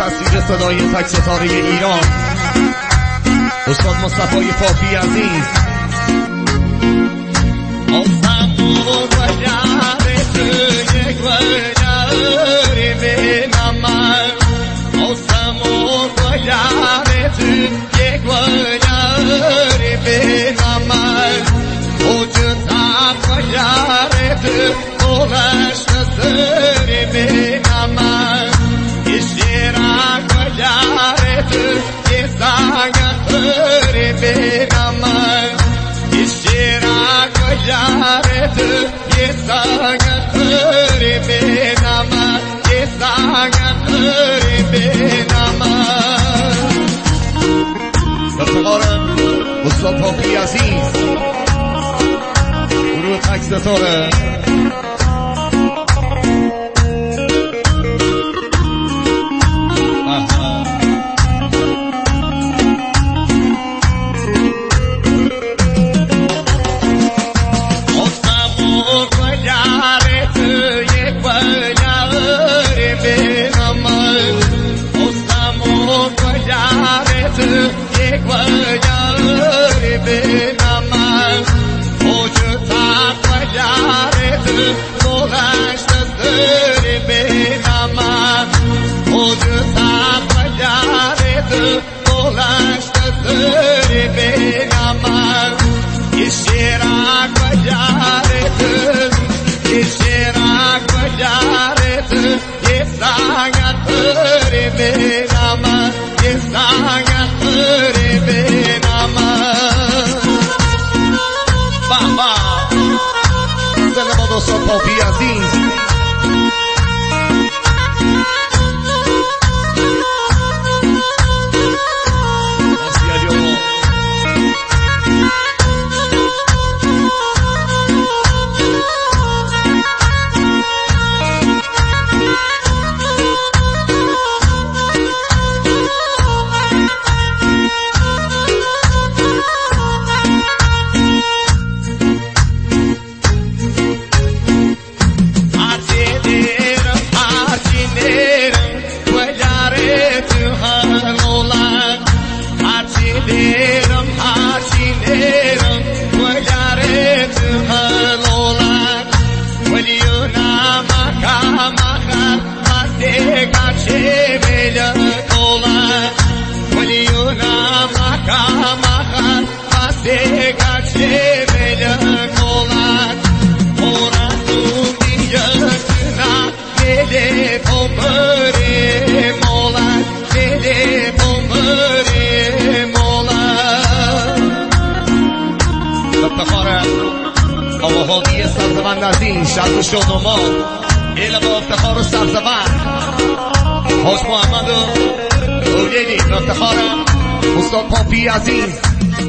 تصویر صدای تک ستاره ایران استاد مصطفی پاپی عزیز. آسمون و یارت یک وجاری بینامد، آسمون و یارت یک وجاری بینامد، وجودم و یارت دولش نظری بینامد، اشتراک و یارت یه زنگتری بینامد، اشتراک و یارت یه زنگتری بینامد، یه زنگتری بینامد. افتخار استاد پاپی عزیز، گروه تک ستاره. یک وجاری بینامد، وجودم و یارت دولش نظری بینامد، وجودم و یارت دولش نظری بینامد، اشتراک و یارت، اشتراک و یارت یه زنگتری بینامد، یه زنگتری بینامد. بابا سلام استاد پاپی عزیز. دیرم هرچی دیرم و یارت هلولد، ولیونا مکا مخر مسته گرچه بیلک اولد، ولیونا مکا مخر مسته گرچه بیلک اولد، اورستون دیگرتنا میده پومبری مولد، میده پومبری افتخار آواهادی سرزمند عزیز شرط شادوما، علم و افتخار و سرزمند حاج محمد و اولیدی. افتخار استاد پاپی عزیز.